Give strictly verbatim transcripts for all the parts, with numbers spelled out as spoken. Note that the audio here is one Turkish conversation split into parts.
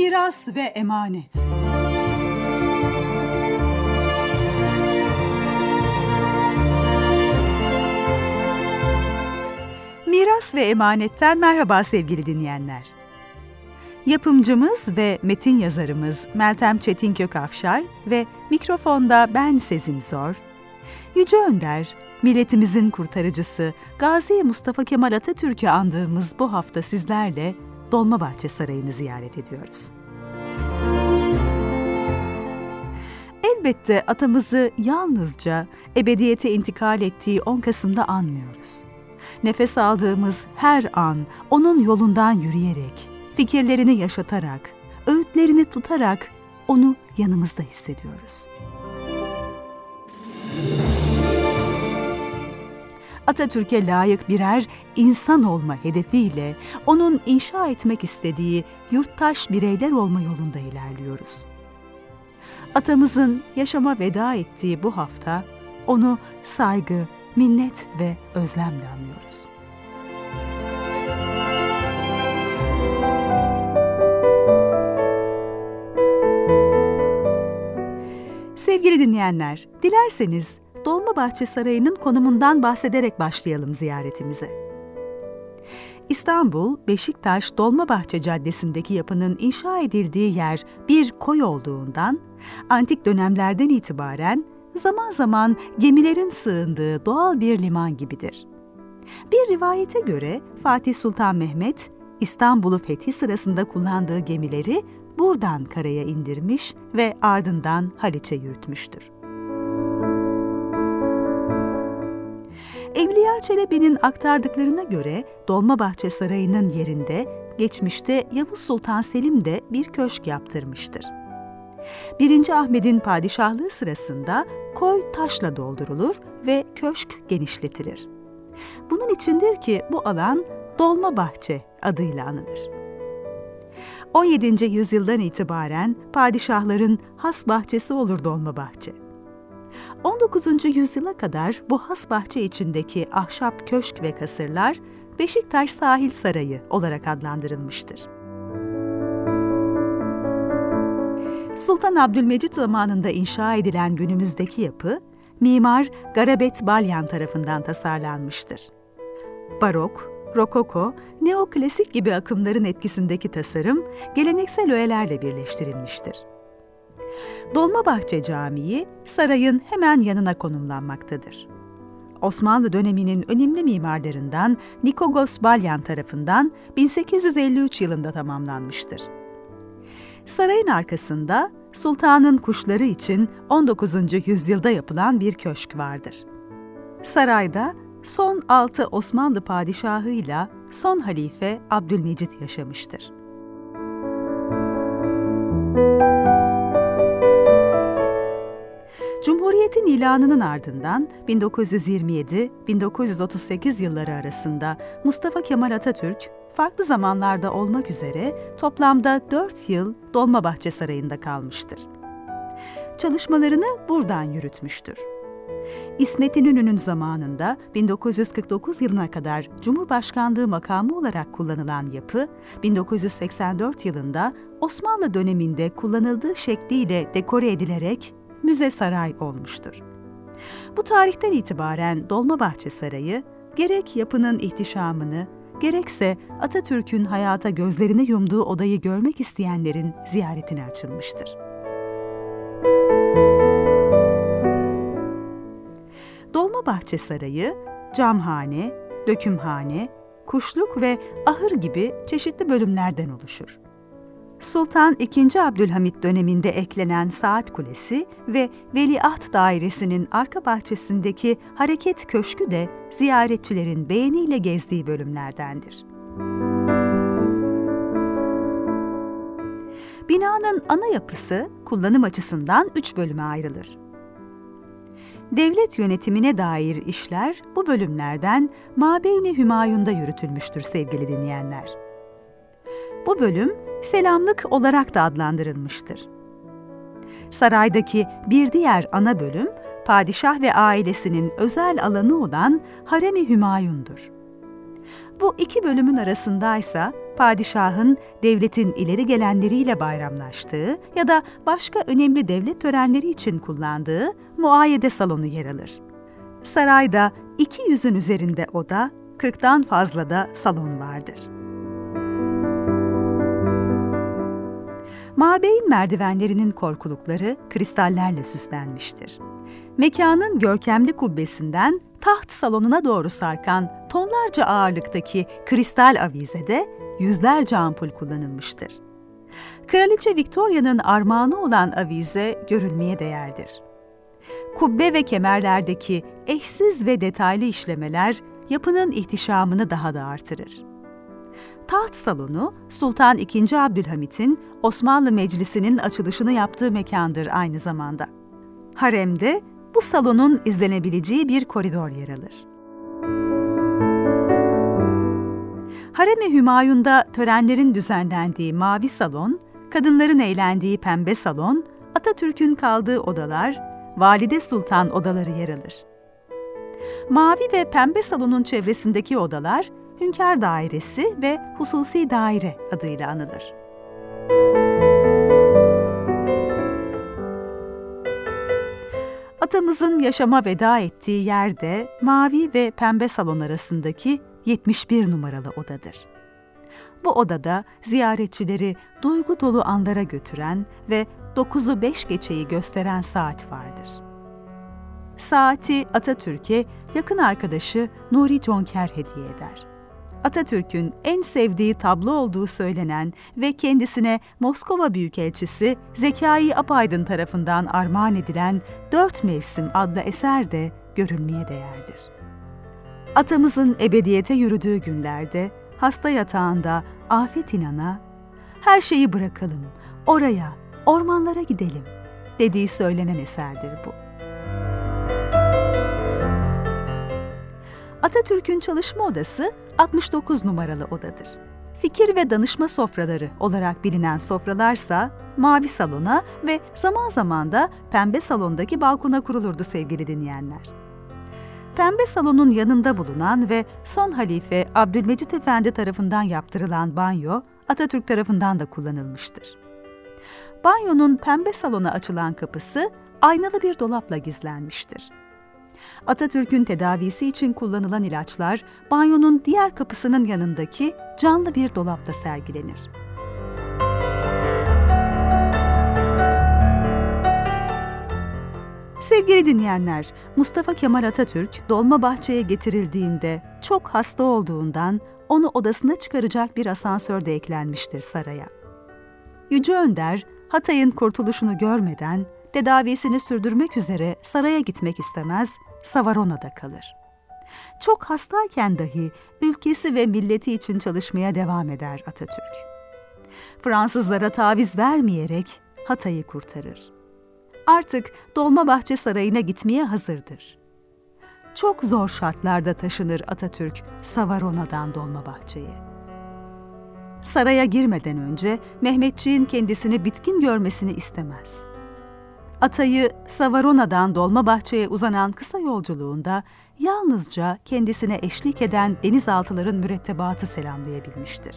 Miras ve emanet. Miras ve emanetten merhaba sevgili dinleyenler. Yapımcımız ve metin yazarımız Meltem Çetin Kökafşar ve mikrofonda ben Sezin Zor, Yüce Önder, milletimizin kurtarıcısı Gazi Mustafa Kemal Atatürk'ü andığımız bu hafta sizlerle Dolmabahçe Sarayı'nı ziyaret ediyoruz. Elbette atamızı yalnızca ebediyete intikal ettiği on Kasım'da anmıyoruz. Nefes aldığımız her an onun yolundan yürüyerek, fikirlerini yaşatarak, öğütlerini tutarak onu yanımızda hissediyoruz. Atatürk'e layık birer insan olma hedefiyle onun inşa etmek istediği yurttaş bireyler olma yolunda ilerliyoruz. Atamızın yaşama veda ettiği bu hafta onu saygı, minnet ve özlemle anıyoruz. Sevgili dinleyenler, dilerseniz Dolmabahçe Sarayı'nın konumundan bahsederek başlayalım ziyaretimize. İstanbul, Beşiktaş, Dolmabahçe Caddesi'ndeki yapının inşa edildiği yer bir koy olduğundan, antik dönemlerden itibaren zaman zaman gemilerin sığındığı doğal bir liman gibidir. Bir rivayete göre Fatih Sultan Mehmet, İstanbul'u fethi sırasında kullandığı gemileri buradan karaya indirmiş ve ardından Haliç'e yürütmüştür. Evliya Çelebi'nin aktardıklarına göre Dolmabahçe Sarayı'nın yerinde geçmişte Yavuz Sultan Selim de bir köşk yaptırmıştır. Birinci Ahmet'in padişahlığı sırasında koy taşla doldurulur ve köşk genişletilir. Bunun içindir ki bu alan Dolmabahçe adıyla anılır. on yedinci yüzyıldan itibaren padişahların has bahçesi olur Dolmabahçe. on dokuzuncu yüzyıla kadar bu has bahçe içindeki ahşap köşk ve kasırlar Beşiktaş Sahil Sarayı olarak adlandırılmıştır. Sultan Abdülmecit zamanında inşa edilen günümüzdeki yapı, mimar Garabet Balyan tarafından tasarlanmıştır. Barok, Rokoko, neoklasik gibi akımların etkisindeki tasarım, geleneksel öğelerle birleştirilmiştir. Dolmabahçe Camii, sarayın hemen yanına konumlanmaktadır. Osmanlı döneminin önemli mimarlarından Nikogos Balyan tarafından bin sekiz yüz elli üç yılında tamamlanmıştır. Sarayın arkasında sultanın kuşları için on dokuzuncu yüzyılda yapılan bir köşk vardır. Sarayda son altı Osmanlı padişahıyla son halife Abdülmecit yaşamıştır. Cumhuriyetin ilanının ardından bin dokuz yüz yirmi yedi - bin dokuz yüz otuz sekiz yılları arasında Mustafa Kemal Atatürk, farklı zamanlarda olmak üzere toplamda dört yıl Dolmabahçe Sarayı'nda kalmıştır. Çalışmalarını buradan yürütmüştür. İsmet İnönü'nün zamanında bin dokuz yüz kırk dokuz yılına kadar Cumhurbaşkanlığı makamı olarak kullanılan yapı, bin dokuz yüz seksen dört yılında Osmanlı döneminde kullanıldığı şekliyle dekore edilerek müze saray olmuştur. Bu tarihten itibaren Dolmabahçe Sarayı, gerek yapının ihtişamını, gerekse Atatürk'ün hayata gözlerini yumduğu odayı görmek isteyenlerin ziyaretine açılmıştır. Dolmabahçe Sarayı, camhane, dökümhane, kuşluk ve ahır gibi çeşitli bölümlerden oluşur. Sultan ikinci. Abdülhamit döneminde eklenen Saat Kulesi ve Veliaht Dairesi'nin arka bahçesindeki Hareket Köşkü de ziyaretçilerin beğeniyle gezdiği bölümlerdendir. Binanın ana yapısı kullanım açısından üç bölüme ayrılır. Devlet yönetimine dair işler bu bölümlerden Mabeyni Hümayun'da yürütülmüştür sevgili dinleyenler. Bu bölüm selamlık olarak da adlandırılmıştır. Saraydaki bir diğer ana bölüm, padişah ve ailesinin özel alanı olan Harem-i Hümayun'dur. Bu iki bölümün arasındaysa padişahın devletin ileri gelenleriyle bayramlaştığı ya da başka önemli devlet törenleri için kullandığı muayyede salonu yer alır. Sarayda iki yüzün üzerinde oda, kırktan fazla da salon vardır. Mabeyin merdivenlerinin korkulukları kristallerle süslenmiştir. Mekanın görkemli kubbesinden taht salonuna doğru sarkan tonlarca ağırlıktaki kristal avizede yüzlerce ampul kullanılmıştır. Kraliçe Victoria'nın armağanı olan avize görülmeye değerdir. Kubbe ve kemerlerdeki eşsiz ve detaylı işlemeler yapının ihtişamını daha da artırır. Taht salonu, Sultan ikinci. Abdülhamit'in Osmanlı Meclisi'nin açılışını yaptığı mekandır aynı zamanda. Haremde bu salonun izlenebileceği bir koridor yer alır. Harem-i Hümayun'da törenlerin düzenlendiği mavi salon, kadınların eğlendiği pembe salon, Atatürk'ün kaldığı odalar, Valide Sultan odaları yer alır. Mavi ve pembe salonun çevresindeki odalar, Hünkâr Dairesi ve Hususi Daire adıyla anılır. Atamızın yaşama veda ettiği yer de mavi ve pembe salon arasındaki yetmiş bir numaralı odadır. Bu odada ziyaretçileri duygu dolu anlara götüren ve dokuzu beş geçeyi gösteren saat vardır. Saati Atatürk'e yakın arkadaşı Nuri Conker hediye eder. Atatürk'ün en sevdiği tablo olduğu söylenen ve kendisine Moskova Büyükelçisi Zekai Apaydın tarafından armağan edilen Dört Mevsim adlı eser de görülmeye değerdir. Atamızın ebediyete yürüdüğü günlerde hasta yatağında Afet İnan'a "Her şeyi bırakalım, oraya, ormanlara gidelim" dediği söylenen eserdir bu. Atatürk'ün çalışma odası altmış dokuz numaralı odadır. Fikir ve danışma sofraları olarak bilinen sofralarsa mavi salona ve zaman zaman da pembe salondaki balkona kurulurdu sevgili dinleyenler. Pembe salonun yanında bulunan ve son halife Abdülmecit Efendi tarafından yaptırılan banyo Atatürk tarafından da kullanılmıştır. Banyonun pembe salona açılan kapısı aynalı bir dolapla gizlenmiştir. Atatürk'ün tedavisi için kullanılan ilaçlar banyonun diğer kapısının yanındaki canlı bir dolapta sergilenir. Sevgili dinleyenler, Mustafa Kemal Atatürk Dolmabahçe'ye getirildiğinde çok hasta olduğundan onu odasına çıkaracak bir asansör de eklenmiştir saraya. Yüce Önder, Hatay'ın kurtuluşunu görmeden tedavisini sürdürmek üzere saraya gitmek istemez, Savarona'da kalır. Çok hastayken dahi ülkesi ve milleti için çalışmaya devam eder Atatürk. Fransızlara taviz vermeyerek Hatay'ı kurtarır. Artık Dolmabahçe Sarayı'na gitmeye hazırdır. Çok zor şartlarda taşınır Atatürk Savarona'dan Dolmabahçe'ye. Saraya girmeden önce Mehmetçiğin kendisini bitkin görmesini istemez. Atayı Savarona'dan Dolmabahçe'ye uzanan kısa yolculuğunda yalnızca kendisine eşlik eden denizaltıların mürettebatı selamlayabilmiştir.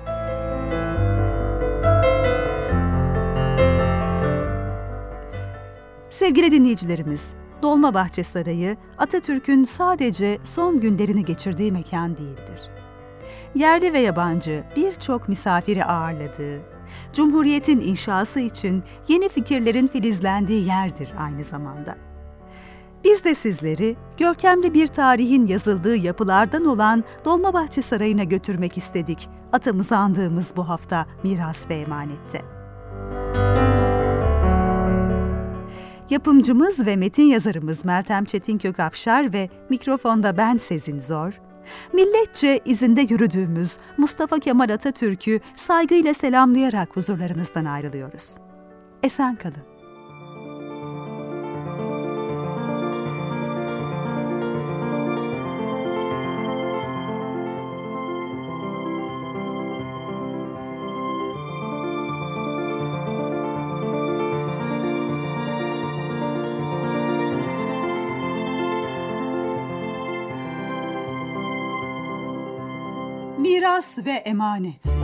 Sevgili dinleyicilerimiz, Dolmabahçe Sarayı Atatürk'ün sadece son günlerini geçirdiği mekan değildir. Yerli ve yabancı birçok misafiri ağırladığı, Cumhuriyet'in inşası için yeni fikirlerin filizlendiği yerdir aynı zamanda. Biz de sizleri görkemli bir tarihin yazıldığı yapılardan olan Dolmabahçe Sarayı'na götürmek istedik atamızı andığımız bu hafta Miras ve Emanet'te. Yapımcımız ve metin yazarımız Meltem Çetinkök-Afşar ve mikrofonda ben Sezin Zor, milletçe izinde yürüdüğümüz Mustafa Kemal Atatürk'ü saygıyla selamlayarak huzurlarınızdan ayrılıyoruz. Esen kalın. Miras ve emanet.